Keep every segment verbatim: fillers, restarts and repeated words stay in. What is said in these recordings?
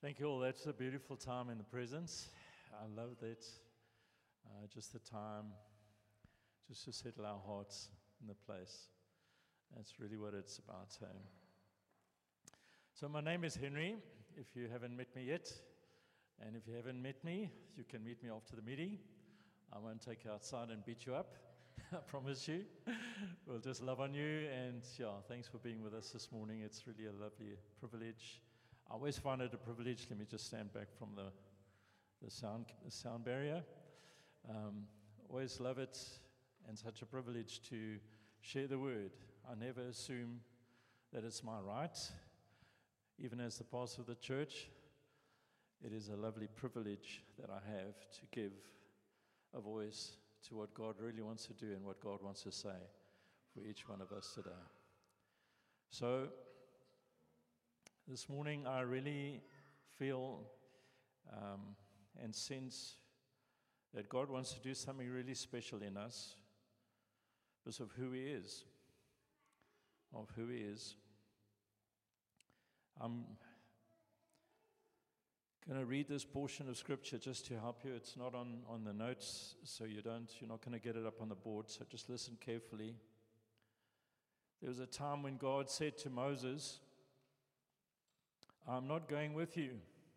Thank you all. That's a beautiful time in the presence. I love that. Uh, just the time just to settle our hearts in the place. That's really what it's about. So, so my name is Henry, if you haven't met me yet. And if you haven't met me, you can meet me after the meeting. I won't take you outside and beat you up. I promise you. We'll just love on you. And yeah, thanks for being with us this morning. It's really a lovely privilege. I always find it a privilege. Let me just stand back from the, the sound the sound barrier. Um, always love it, and such a privilege to share the word. I never assume that it's my right. Even as the pastor of the church, it is a lovely privilege that I have to give a voice to what God really wants to do and what God wants to say for each one of us today. So, this morning I really feel um, and sense that God wants to do something really special in us because of who He is, of who He is. I'm going to read this portion of Scripture just to help you. It's not on, on the notes, so you don't, you're not going to get it up on the board, so just listen carefully. There was a time when God said to Moses, I'm not going with you.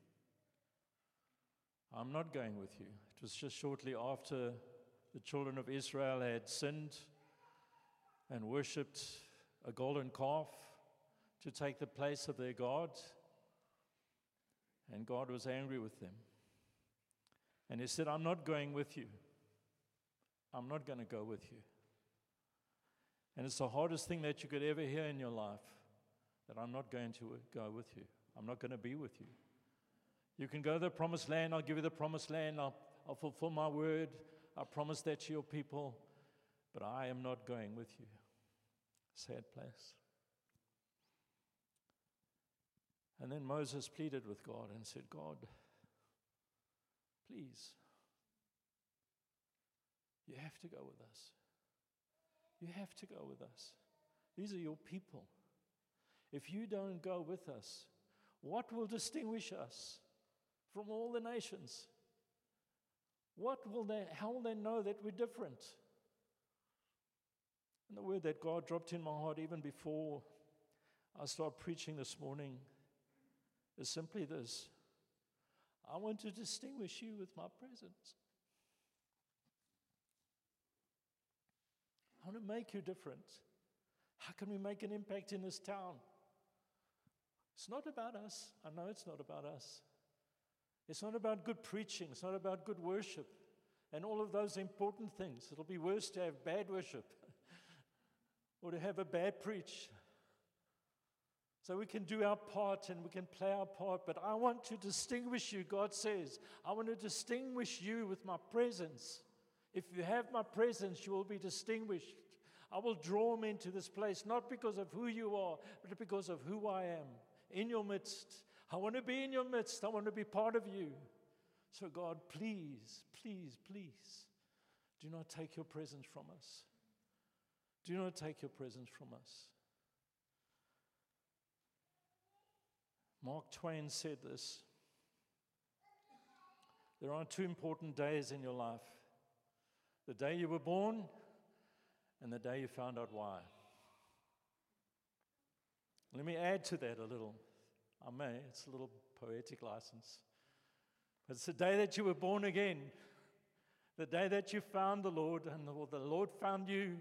I'm not going with you. It was just shortly after the children of Israel had sinned and worshipped a golden calf to take the place of their God. And God was angry with them. And He said, I'm not going with you. I'm not going to go with you. And it's the hardest thing that you could ever hear in your life, that I'm not going to go with you. I'm not going to be with you. You can go to the promised land. I'll give you the promised land. I'll, I'll fulfill my word. I promise that to your people. But I am not going with you. Sad place. And then Moses pleaded with God and said, God, please, you have to go with us. You have to go with us. These are your people. If you don't go with us, what will distinguish us from all the nations? What will they, how will they know that we're different? And the word that God dropped in my heart even before I start preaching this morning is simply this. I want to distinguish you with my presence. I want to make you different. How can we make an impact in this town? It's not about us. I know it's not about us. It's not about good preaching. It's not about good worship and all of those important things. It'll be worse to have bad worship or to have a bad preach. So we can do our part and we can play our part, but I want to distinguish you, God says. I want to distinguish you with my presence. If you have my presence, you will be distinguished. I will draw them into this place, not because of who you are, but because of who I am in your midst. I want to be in your midst. I want to be part of you. So God, please, please, please, do not take your presence from us. Do not take your presence from us. Mark Twain said this. There are two important days in your life. The day you were born and the day you found out why. Let me add to that a little. I may, it's a little poetic license. But it's the day that you were born again. The day that you found the Lord and the, the Lord found you.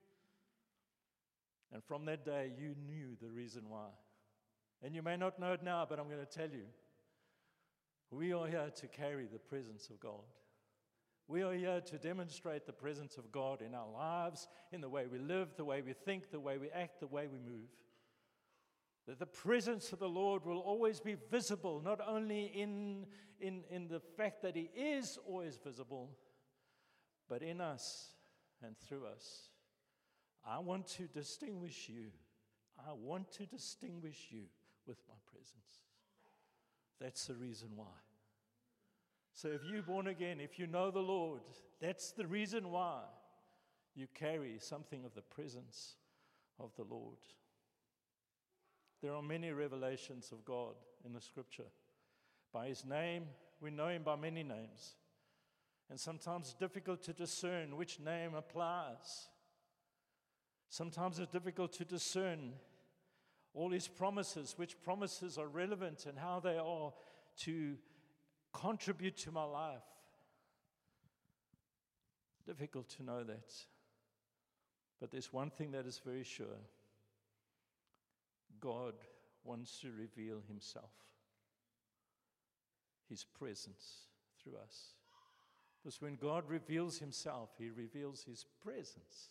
And from that day, you knew the reason why. And you may not know it now, but I'm going to tell you. We are here to carry the presence of God. We are here to demonstrate the presence of God in our lives, in the way we live, the way we think, the way we act, the way we move. That the presence of the Lord will always be visible, not only in, in, in the fact that He is always visible, but in us and through us. I want to distinguish you. I want to distinguish you with my presence. That's the reason why. So if you're born again, if you know the Lord, that's the reason why you carry something of the presence of the Lord. There are many revelations of God in the Scripture. By his name, we know him by many names. And sometimes it's difficult to discern which name applies. Sometimes it's difficult to discern all his promises, which promises are relevant and how they are to contribute to my life. Difficult to know that. But there's one thing that is very sure. God wants to reveal himself, his presence through us. Because when God reveals himself, he reveals his presence.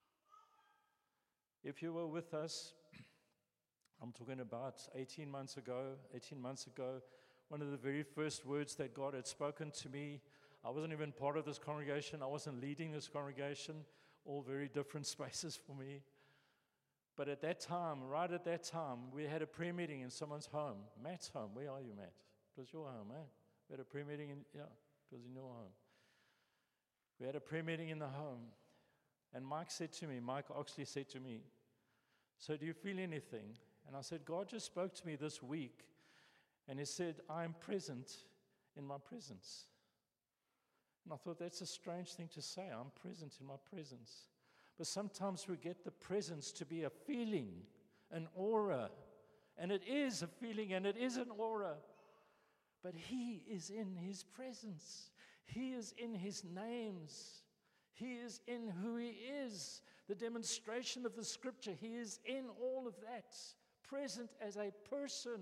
If you were with us, I'm talking about eighteen months ago, eighteen months ago, one of the very first words that God had spoken to me, I wasn't even part of this congregation, I wasn't leading this congregation, all very different spaces for me. But at that time, right at that time, we had a prayer meeting in someone's home. Matt's home. Where are you, Matt? It was your home, eh? We had a prayer meeting in, yeah, it was in your home. We had a prayer meeting in the home. And Mike said to me, Mike Oxley said to me, so do you feel anything? And I said, God just spoke to me this week. And he said, I am present in my presence. And I thought, that's a strange thing to say. I'm present in my presence. But sometimes we get the presence to be a feeling, an aura. And it is a feeling and it is an aura. But he is in his presence. He is in his names. He is in who he is. The demonstration of the scripture, he is in all of that. Present as a person.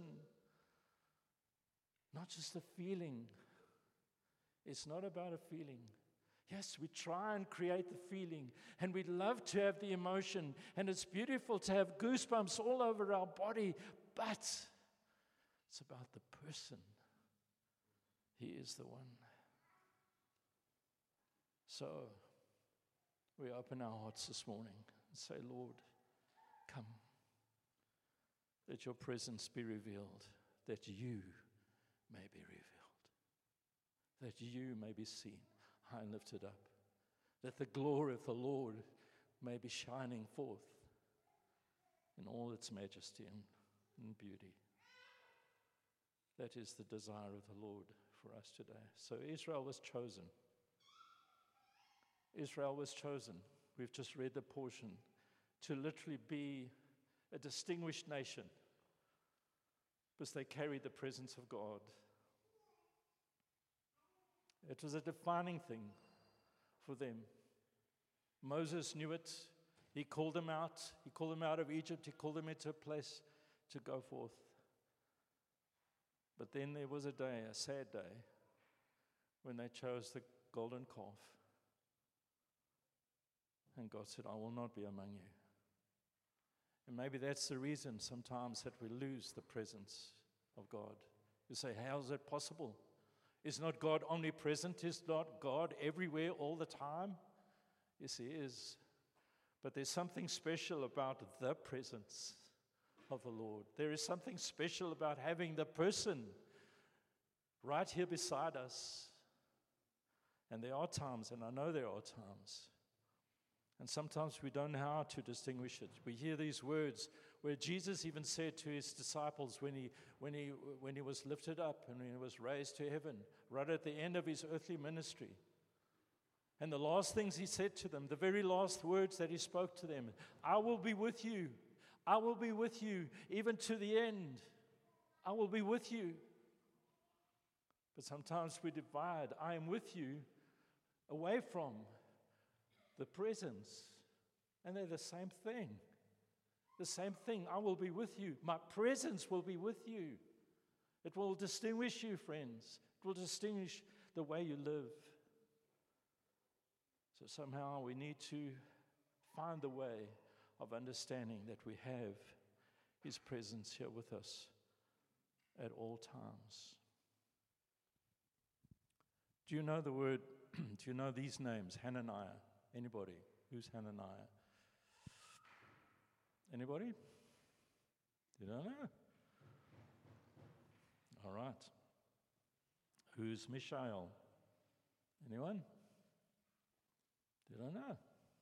Not just a feeling. It's not about a feeling. Yes, we try and create the feeling, and we love to have the emotion, and it's beautiful to have goosebumps all over our body, but it's about the person. He is the one. So, we open our hearts this morning and say, Lord, come. Let your presence be revealed, that you may be revealed, that you may be seen, high and lifted up, that the glory of the Lord may be shining forth in all its majesty and, and beauty. That is the desire of the Lord for us today. So Israel was chosen. Israel was chosen. We've just read the portion to literally be a distinguished nation because they carried the presence of God. It was a defining thing for them. Moses knew it. He called them out. He called them out of Egypt. He called them into a place to go forth. But then there was a day, a sad day, when they chose the golden calf. And God said, I will not be among you. And maybe that's the reason sometimes that we lose the presence of God. You say, how is that possible? Is not God omnipresent? Is not God everywhere all the time? Yes, he is. But there's something special about the presence of the Lord. There is something special about having the person right here beside us. And there are times, and I know there are times, and sometimes we don't know how to distinguish it. We hear these words where Jesus even said to his disciples when he, when he, when he was lifted up and when he was raised to heaven, right at the end of his earthly ministry. And the last things he said to them, the very last words that he spoke to them, I will be with you. I will be with you even to the end. I will be with you. But sometimes we divide, I am with you, away from the presence. And they're the same thing. The same thing. I will be with you. My presence will be with you. It will distinguish you, friends. It will distinguish the way you live. So somehow we need to find the way of understanding that we have his presence here with us at all times. Do you know the word, do you know these names? Hananiah. Anybody? Who's Hananiah? Anybody? You don't know? All right. Who's Mishael? Anyone? You don't know?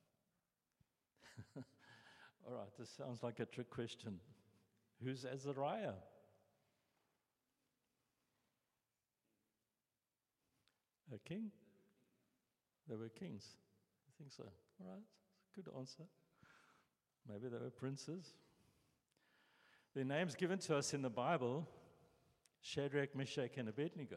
All right, this sounds like a trick question. Who's Azariah? A king? They were kings. I think so. All right, good answer. Maybe they were princes. Their names given to us in the Bible, Shadrach, Meshach, and Abednego.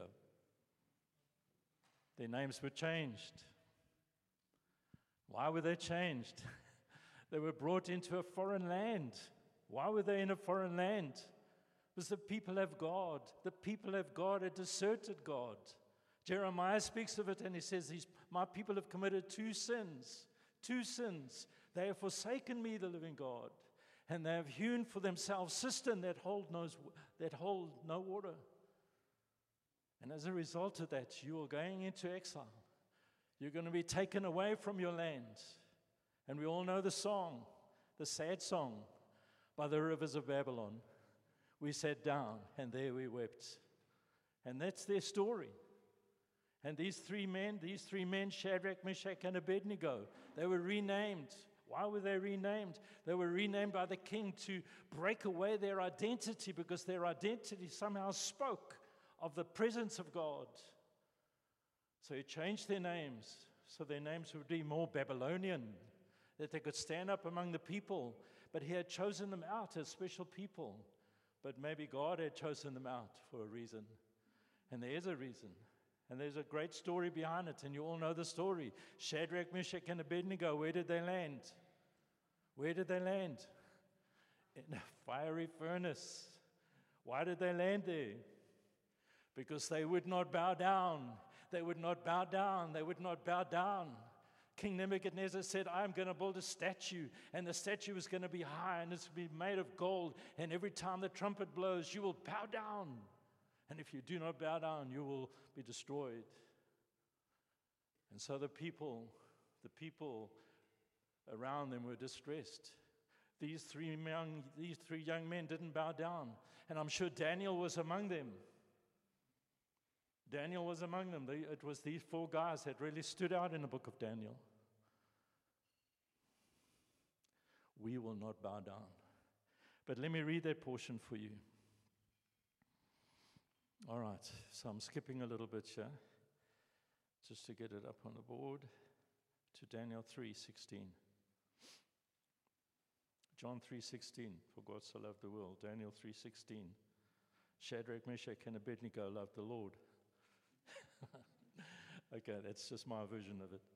Their names were changed. Why were they changed? They were brought into a foreign land. Why were they in a foreign land? Because the people of God, the people of God had deserted God. Jeremiah speaks of it and he says, These, my people have committed two sins. Two sins. They have forsaken me, the living God, and they have hewn for themselves cisterns that hold no, that hold no water. And as a result of that, you are going into exile. You're going to be taken away from your land. And we all know the song, the sad song, by the rivers of Babylon. We sat down, and there we wept. And that's their story. And these three men, these three men, Shadrach, Meshach, and Abednego, they were renamed. Why were they renamed? They were renamed by the king to break away their identity, because their identity somehow spoke of the presence of God. So he changed their names, so their names would be more Babylonian, that they could stand up among the people. But he had chosen them out as special people. But maybe God had chosen them out for a reason. And there is a reason. And there's a great story behind it, and you all know the story. Shadrach, Meshach, and Abednego, where did they land? Where did they land? In a fiery furnace. Why did they land there? Because they would not bow down. They would not bow down. They would not bow down. King Nebuchadnezzar said, I'm going to build a statue, and the statue is going to be high, and it's going to be made of gold, and every time the trumpet blows, you will bow down. And if you do not bow down, you will be destroyed. And so the people, the people around them were distressed. These three young, these three young men didn't bow down. And I'm sure Daniel was among them. Daniel was among them. They, it was these four guys that really stood out in the book of Daniel. We will not bow down. But let me read that portion for you. All right, so I'm skipping a little bit here, just to get it up on the board, to Daniel three sixteen. John three sixteen, for God so loved the world. Daniel three sixteen. Shadrach, Meshach, and Abednego loved the Lord. Okay, that's just my version of it.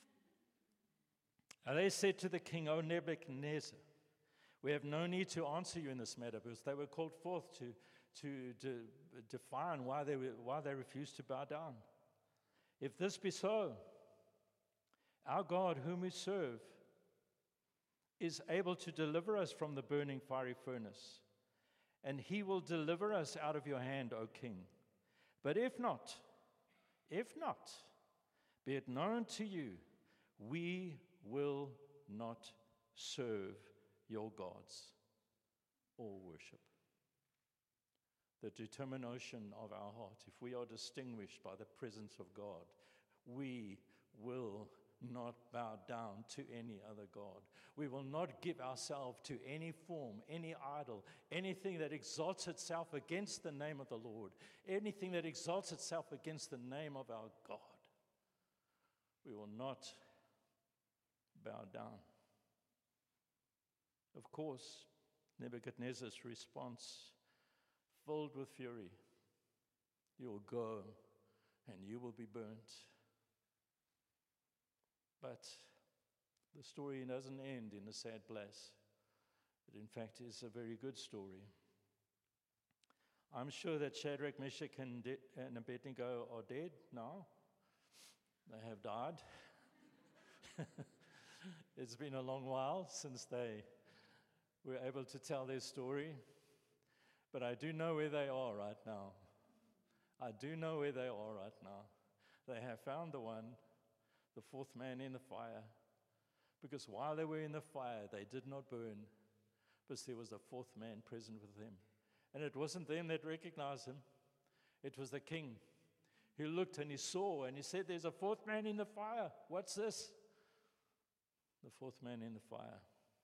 And they said to the king, O Nebuchadnezzar, we have no need to answer you in this matter, because they were called forth to, to, to define why they, were, why they refused to bow down. If this be so, our God whom we serve is able to deliver us from the burning fiery furnace, and he will deliver us out of your hand, O king. But if not, if not, be it known to you, we will not serve your gods or worship. The determination of our heart, if we are distinguished by the presence of God, we will not bow down to any other God. We will not give ourselves to any form, any idol, anything that exalts itself against the name of the Lord, anything that exalts itself against the name of our God. We will not bow down. Of course, Nebuchadnezzar's response, filled with fury, you will go and you will be burnt. But the story doesn't end in a sad place. It, in fact, is a very good story. I'm sure that Shadrach, Meshach, and, De- and Abednego are dead now. They have died. It's been a long while since they were able to tell their story. But I do know where they are right now. I do know where they are right now. They have found the one, the fourth man in the fire. Because while they were in the fire, they did not burn, because there was a fourth man present with them. And it wasn't them that recognized him. It was the king. He looked and he saw and he said, there's a fourth man in the fire. What's this? The fourth man in the fire.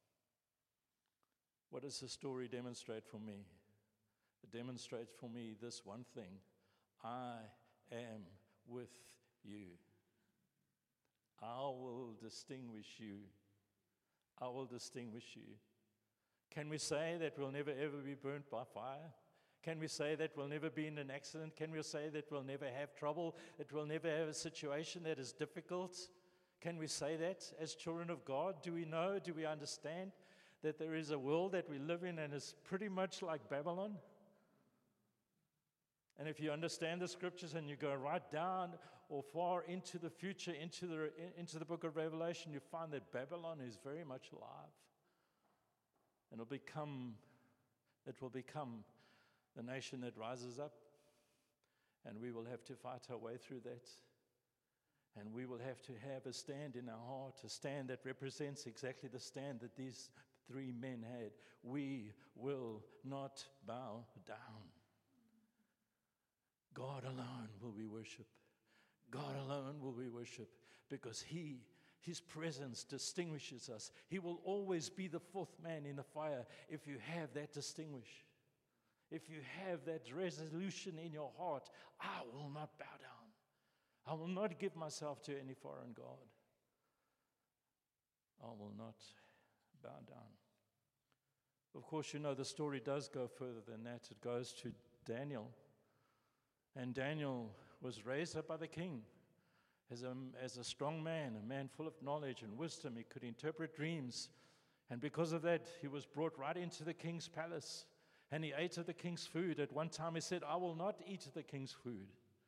What does the story demonstrate for me? It demonstrates for me this one thing. I am with you. I will distinguish you. I will distinguish you. Can we say that we'll never ever be burnt by fire? Can we say that we'll never be in an accident? Can we say that we'll never have trouble, that we'll never have a situation that is difficult? Can we say that as children of God? Do we know, do we understand that there is a world that we live in and is pretty much like Babylon? And if you understand the scriptures and you go right down or far into the future, into the, into the book of Revelation, you find that Babylon is very much alive. And it'll become, it will become the nation that rises up. And we will have to fight our way through that. And we will have to have a stand in our heart, a stand that represents exactly the stand that these three men had. We will not bow down. God alone will we worship. God alone will we worship, because He, His presence distinguishes us. He will always be the fourth man in the fire if you have that distinguish. If you have that resolution in your heart, I will not bow down. I will not give myself to any foreign god. I will not bow down. Of course, you know, the story does go further than that. It goes to Daniel. And Daniel was raised up by the king as a, as a strong man, a man full of knowledge and wisdom. He could interpret dreams. And because of that, he was brought right into the king's palace. And he ate of the king's food. At one time he said, I will not eat the king's food.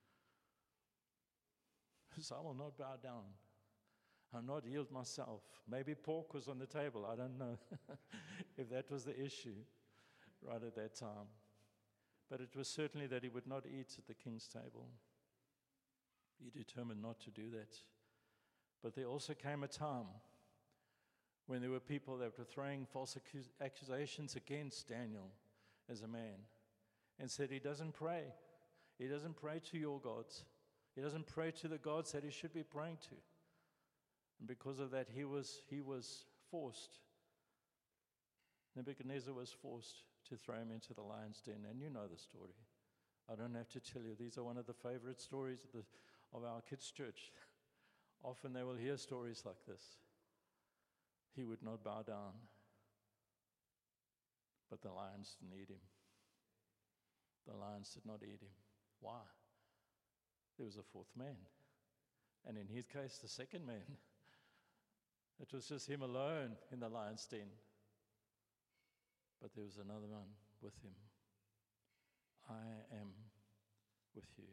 Because I will not bow down. I'll not yield myself. Maybe pork was on the table. I don't know if that was the issue right at that time. But it was certainly that he would not eat at the king's table. He determined not to do that. But there also came a time when there were people that were throwing false accus- accusations against Daniel as a man, and said he doesn't pray. He doesn't pray to your gods. He doesn't pray to the gods that he should be praying to. And because of that, he was he was forced. Nebuchadnezzar was forced to throw him into the lion's den, and you know the story. I don't have to tell you. These are one of the favorite stories of, the, of our kids' church. Often they will hear stories like this. He would not bow down, but the lions didn't eat him. The lions did not eat him. Why? There was a fourth man, and in his case, the second man. It was just him alone in the lion's den. But there was another one with him. I am with you.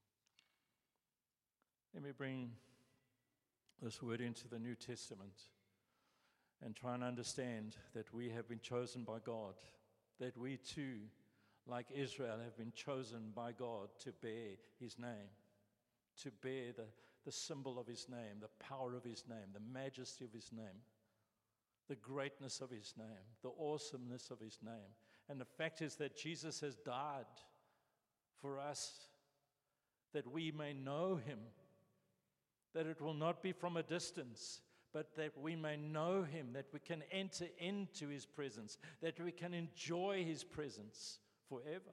Let me bring this word into the New Testament and try and understand that we have been chosen by God, that we too, like Israel, have been chosen by God to bear His name, to bear the, the symbol of His name, the power of His name, the majesty of His name, the greatness of His name, the awesomeness of His name. And the fact is that Jesus has died for us, that we may know Him, that it will not be from a distance, but that we may know Him, that we can enter into His presence, that we can enjoy His presence forever.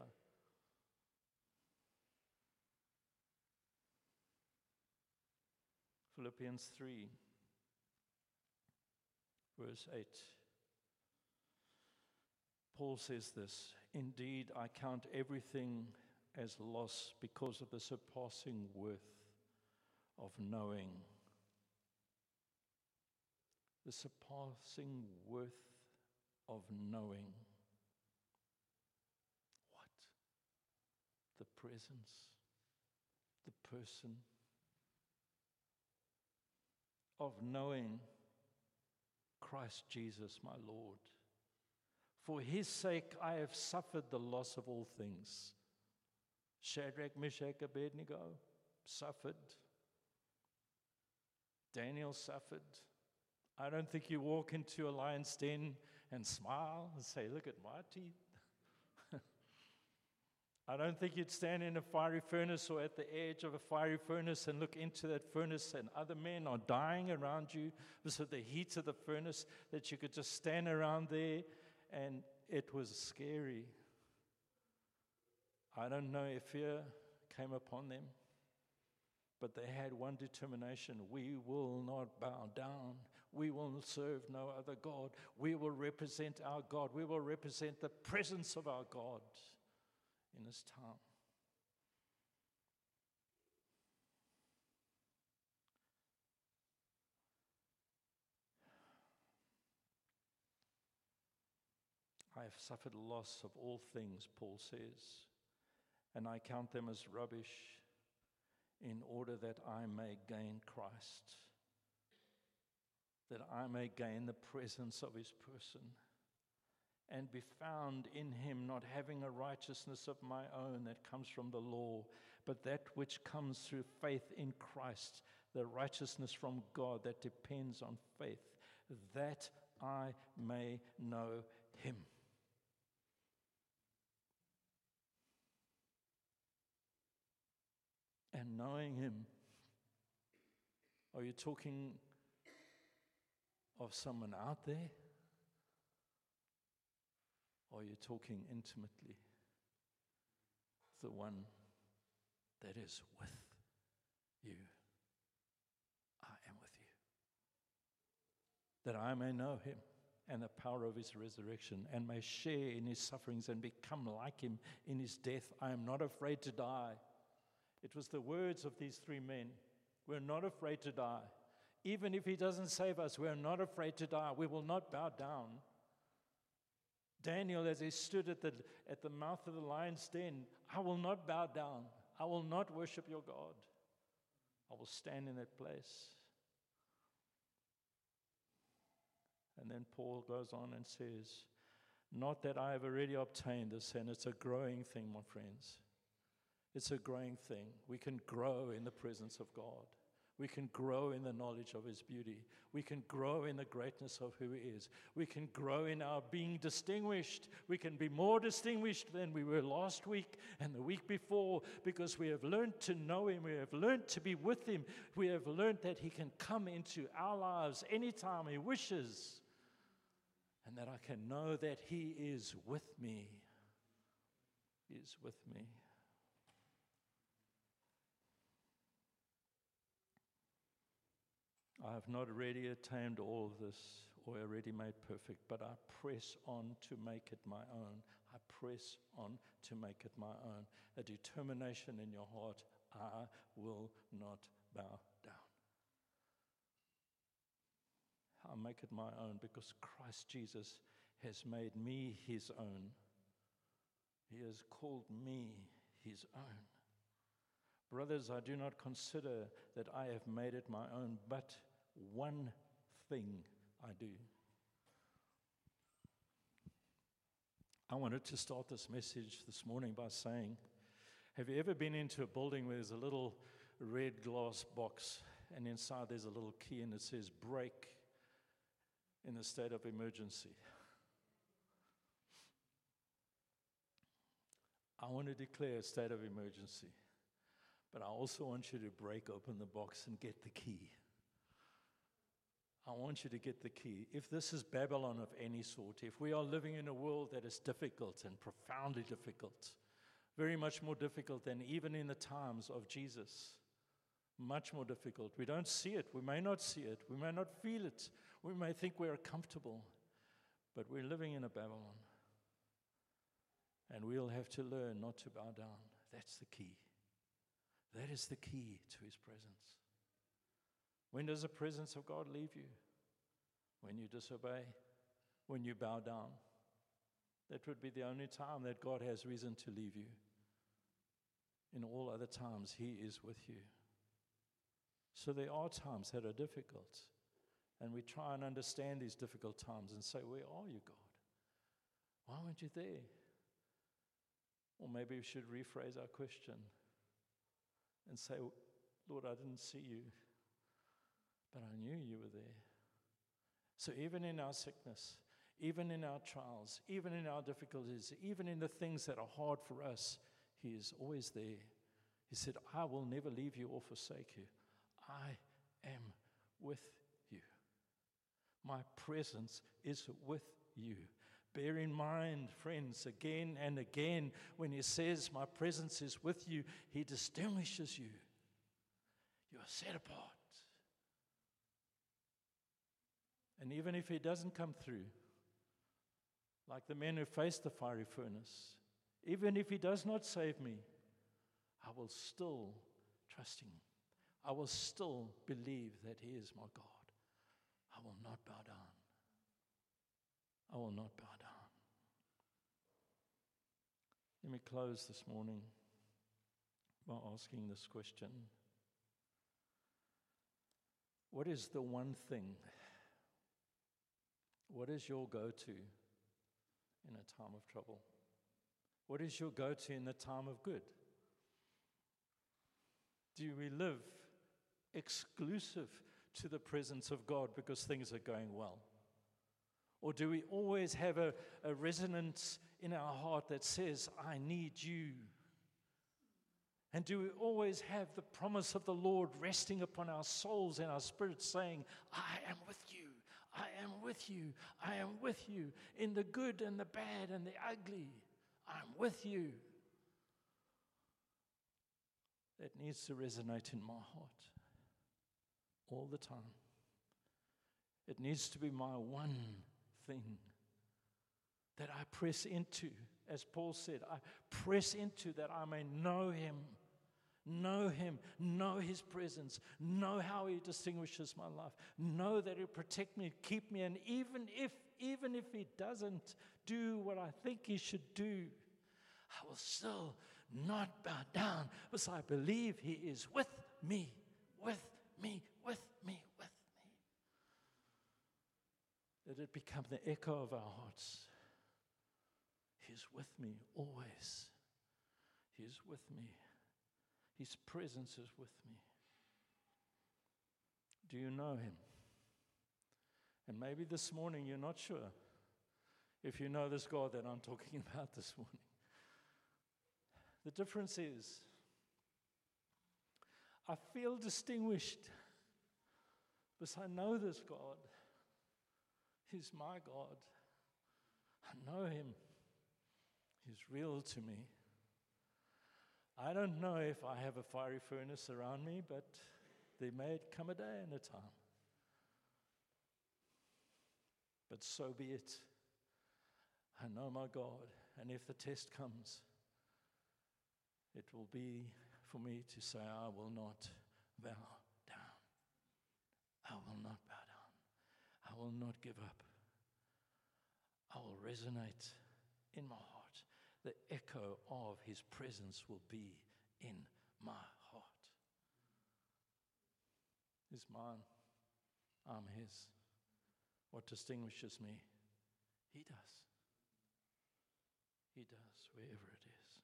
Philippians three. Verse eight, Paul says this, indeed, I count everything as loss because of the surpassing worth of knowing. The surpassing worth of knowing. What? The presence, the person of knowing Christ Jesus, my Lord. For His sake I have suffered the loss of all things. Shadrach, Meshach, Abednego suffered. Daniel suffered. I don't think you walk into a lion's den and smile and say, look at my teeth. I don't think you'd stand in a fiery furnace or at the edge of a fiery furnace and look into that furnace and other men are dying around you because of the heat of the furnace, that you could just stand around there and it was scary. I don't know if fear came upon them. But they had one determination: we will not bow down. We will serve no other God. We will represent our God. We will represent the presence of our God in this time. I have suffered loss of all things, Paul says, and I count them as rubbish in order that I may gain Christ, that I may gain the presence of his person and be found in him, not having a righteousness of my own that comes from the law, but that which comes through faith in Christ, the righteousness from God that depends on faith, that I may know him. And knowing him, are you talking of someone out there? Or are you talking intimately? The one that is with you. I am with you. That I may know him and the power of his resurrection, and may share in his sufferings and become like him in his death. I am not afraid to die. It was the words of these three men. We're not afraid to die. Even if he doesn't save us, we're not afraid to die. We will not bow down. Daniel, as he stood at the, at the mouth of the lion's den, I will not bow down. I will not worship your God. I will stand in that place. And then Paul goes on and says, not that I have already obtained this, and it's a growing thing, my friends. It's a growing thing. We can grow in the presence of God. We can grow in the knowledge of his beauty. We can grow in the greatness of who he is. We can grow in our being distinguished. We can be more distinguished than we were last week and the week before, because we have learned to know him. We have learned to be with him. We have learned that he can come into our lives anytime he wishes, and that I can know that he is with me. He is with me. I have not already attained all of this or already made perfect, but I press on to make it my own. I press on to make it my own. A determination in your heart: I will not bow down. I'll make it my own because Christ Jesus has made me his own. He has called me his own. Brothers, I do not consider that I have made it my own, but one thing I do. I wanted to start this message this morning by saying, have you ever been into a building where there's a little red glass box and inside there's a little key and it says break in the state of emergency? I want to declare a state of emergency. But I also want you to break open the box and get the key. I want you to get the key. If this is Babylon of any sort, if we are living in a world that is difficult and profoundly difficult, very much more difficult than even in the times of Jesus, much more difficult. We don't see it. We may not see it. We may not feel it. We may think we're comfortable, but we're living in a Babylon. And we'll have to learn not to bow down. That's the key. That is the key to his presence. When does the presence of God leave you? When you disobey, when you bow down. That would be the only time that God has reason to leave you. In all other times, he is with you. So there are times that are difficult, and we try and understand these difficult times and say, where are you, God? Why weren't you there? Or maybe we should rephrase our question and say, Lord, I didn't see you, but I knew you were there. So even in our sickness, even in our trials, even in our difficulties, even in the things that are hard for us, he is always there. He said, I will never leave you or forsake you. I am with you. My presence is with you. Bear in mind, friends, again and again, when he says, my presence is with you, he distinguishes you. You are set apart. And even if he doesn't come through, like the men who faced the fiery furnace, even if he does not save me, I will still trust him. I will still believe that he is my God. I will not bow down. I will not bow down. Let me close this morning by asking this question. What is the one thing? What is your go-to in a time of trouble? What is your go-to in the time of good? Do we live exclusive to the presence of God because things are going well? Or do we always have a, a resonance in our heart that says, I need you? And do we always have the promise of the Lord resting upon our souls and our spirits saying, I am with you, I am with you, I am with you in the good and the bad and the ugly. I'm with you. That needs to resonate in my heart all the time. It needs to be my one thing that I press into. As Paul said, I press into that I may know him, know him, know his presence, know how he distinguishes my life, know that he'll protect me, keep me, and even if, even if he doesn't do what I think he should do, I will still not bow down because I believe he is with me, with me, with me, with me. Let it become the echo of our hearts. He is with me always. He is with me. His presence is with me. Do you know him? And maybe this morning you're not sure if you know this God that I'm talking about this morning. The difference is, I feel distinguished because I know this God. He's my God. I know him. He's real to me. I don't know if I have a fiery furnace around me, but there may come a day and a time. But so be it. I know my God, and if the test comes, it will be for me to say, I will not bow down. I will not bow down. I will not give up. I will resonate in my heart. The echo of his presence will be in my heart. He's mine. I'm his. What distinguishes me? He does. He does, wherever it is.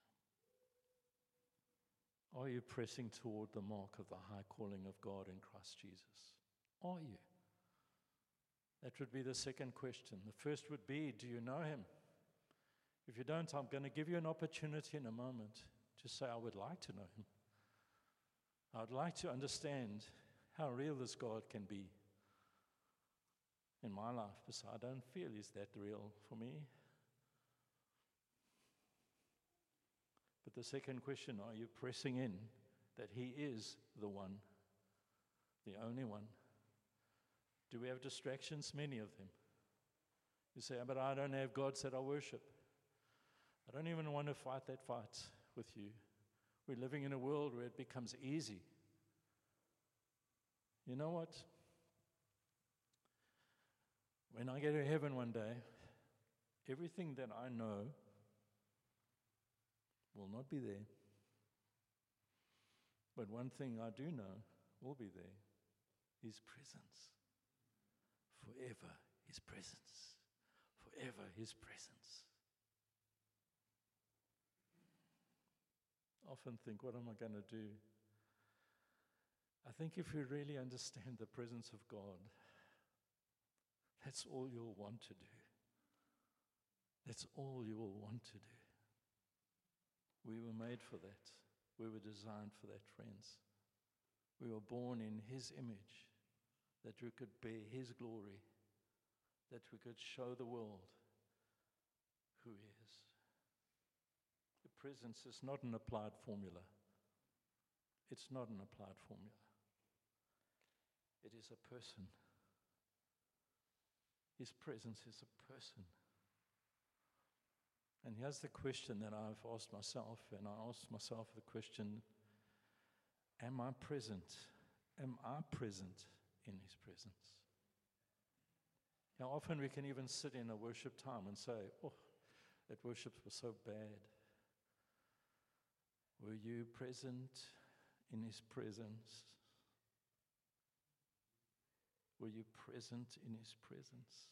Are you pressing toward the mark of the high calling of God in Christ Jesus? Are you? That would be the second question. The first would be, do you know him? If you don't, I'm going to give you an opportunity in a moment to say, I would like to know him. I would like to understand how real this God can be in my life, because I don't feel he's that real for me. But the second question, are you pressing in that he is the one, the only one? Do we have distractions? Many of them. You say, but I don't have gods that I worship. I don't even want to fight that fight with you. We're living in a world where it becomes easy. You know what? When I get to heaven one day, everything that I know will not be there. But one thing I do know will be there, his presence. Forever his presence. Forever his presence. I often think, what am I going to do? I think if you really understand the presence of God, that's all you'll want to do. That's all you will want to do. We were made for that. We were designed for that, friends. We were born in his image, that we could bear his glory, that we could show the world who he is. The presence is not an applied formula. It's not an applied formula. It is a person. His presence is a person. And here's the question that I've asked myself, and I asked myself the question, am I present? Am I present in His presence? How often we can even sit in a worship time and say, oh, that worship was so bad. Were you present in His presence? Were you present in His presence?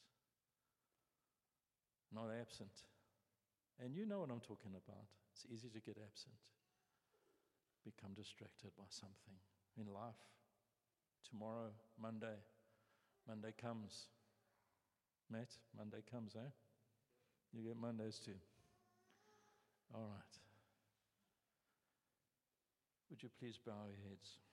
Not absent. And you know what I'm talking about. It's easy to get absent. Become distracted by something in life. Tomorrow, Monday. Monday comes. Matt, Monday comes, eh? You get Mondays too. All right. Would you please bow your heads?